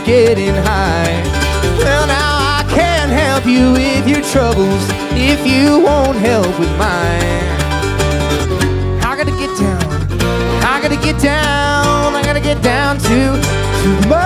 getting high. Well, now I can't help you with your troubles if you won't help with mine. I gotta get down, I gotta get down, I gotta get down to